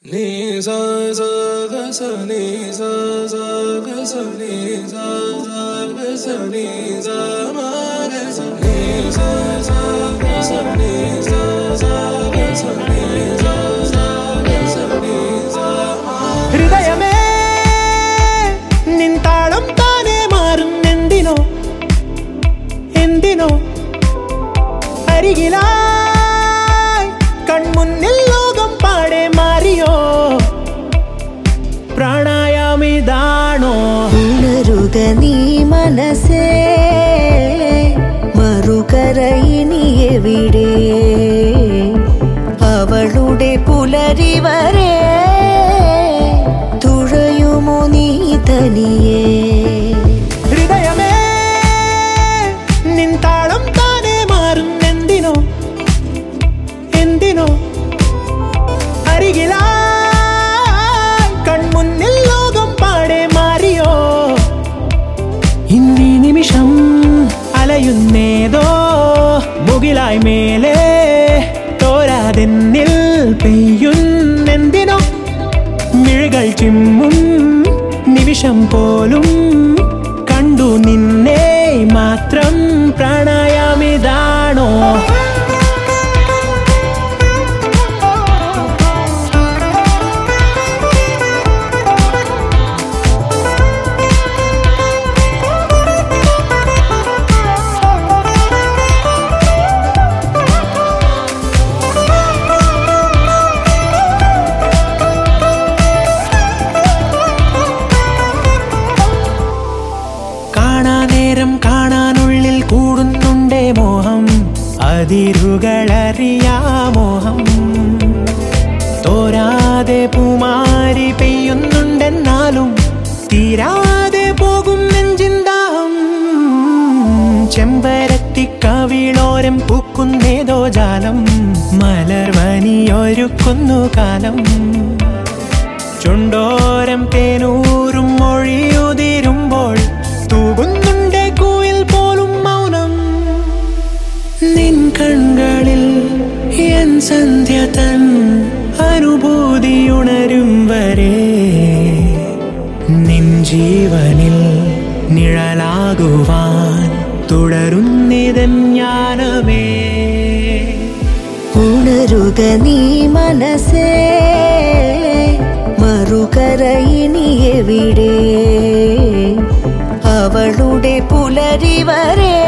ഹൃദയമേ നിൻ താളം താനേ മാറുന്നെന്തിനോ എന്തിനോ അരികിലായി കൺമുന്നിൽ ലോകം പാടെ മാറിയോ പ്രണയമിതാണോ ഉണരുക നീ മനസ്സേ മറുകര ഇനി എവിടെ അവളുടെ പുലരി വരെ തുഴയുമോ നീ തനിയേ ഹൃദയമേ നിൻ താളം താനേ മാറുന്നെന്തിനോ എന്തിനോ അരികിലായി കൺമുന്നിൽ ലോകം പാടെ മാറിയോ ഇന്നീ നിമിഷം അലയുന്നേതോ മുകിലായി മേലെ തോരാതെന്നിൽ പെയ്യുന്നെന്തിനോ മിഴികൾ ചിമ്മും നിമിഷം പോലും കണ്ടു നിന്നെ മാത്രം പ്രണയമിതാണോ കാണാനേരം കാണാനുള്ളിൽ കൂടുന്നുണ്ടേ മോഹം അതിരുകളറിയാമോഹം തോരാതെ പൂമാരി പെയ്യുന്നുണ്ടെന്നാലും തീരാതെ പോകും നെഞ്ചിന്താഹം ചെമ്പരത്തി കവിളോരം പൂക്കുന്നേതോ ജാലം മലർവനിയൊരുക്കുന്നു കാലം ചുണ്ടോരം തേനൂറും മൊഴിയുതിരുമ്പോൾ തൂകുന്നുണ്ടേ കൂയിൽ പോലും മൗനം നിൻ കണ്ണുകളിൽ എൻ സന്ധ്യ തൻ അനുഭൂതിയുണരും വരെ നിൻ ജീവനിൽ നിഴലാകുവാൻ തുടരുന്നിതൻ ജ്ഞാനമേ ഉണരുക നീ മനസ്സേ മറുകര ഇനി എവിടെ അവളുടെ പുലരി വരെ